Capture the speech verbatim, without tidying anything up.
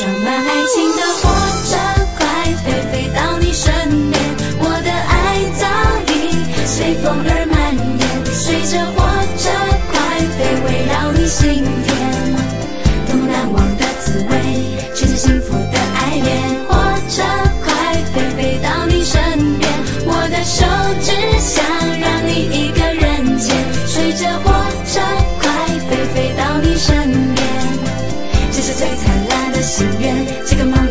装满爱情的火车快飞飞到你身边，我的爱早已随风而蔓延，随着火车快飞围绕你心田，多么难忘的滋味，全是幸福的爱恋。火车快飞飞到你身边，我的手只想让你一个人牵，随着火车快飞飞到你身边，这是最灿烂的心愿，这个梦